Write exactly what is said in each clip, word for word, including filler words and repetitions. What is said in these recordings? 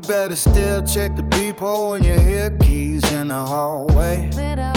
better still check the peephole when you hear keys in the hallway.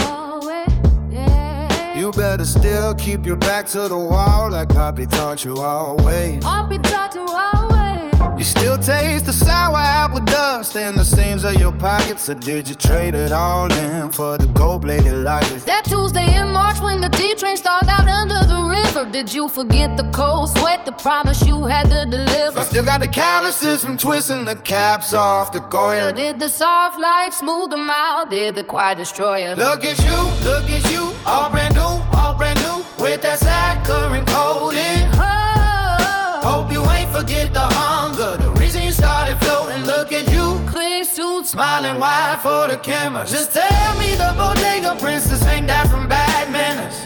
You better still keep your back to the wall like Poppy taught you always. Poppy taught you always. You still taste the sour apple dust in the seams of your pockets, or did you trade it all in for the gold-bladed lockets? That Tuesday in March when the D-train started out under the river, did you forget the cold sweat, the promise you had to deliver? I still got the calluses from twisting the caps off the Goya. Did the soft life smooth them out? Did the quiet destroy you? Look at you, look at you, all brand new, all brand new, with that saccharine coating. Oh, Hope you ain't forget the hunger, the reason you started floating. Look at you, clean suits, smiling wide for the camera. Just tell me the bodega princess ain't that from Bad Manners.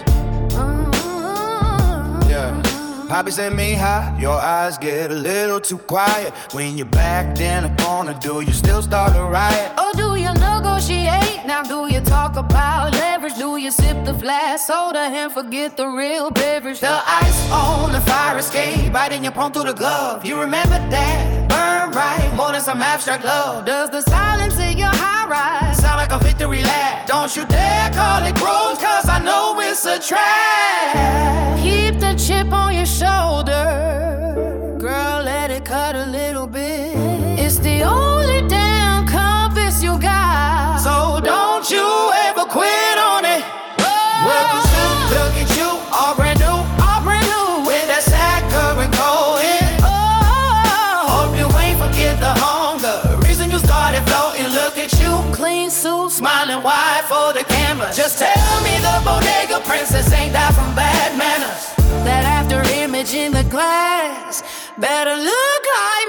Yeah, Poppy said, mija, your eyes get a little too quiet when you're backed in a corner. Do you still start a riot? Oh, do you negotiate? Now do you talk about leverage? Do you sip the flat soda and forget the real beverage? The ice on the fire escape, biting your palm through the glove. You remember that? Burn right, more than some abstract love. Does the silence in your high rise sound like a victory lap? Don't you dare call it growth, cause I know it's a trap. Keep the chip on your shoulder, girl, let it cut a little bit. It's the only damn compass you got, so don't you ever quit on it. Welcome to, look at you, all brand new, all brand new, with that saccharine coating. Oh, Hope you ain't forget the hunger, reason you started floating. Look at you, clean suits, smiling wide for the camera. Just tell me the bodega princess ain't that from Bad Manners. That after image in the glass better look like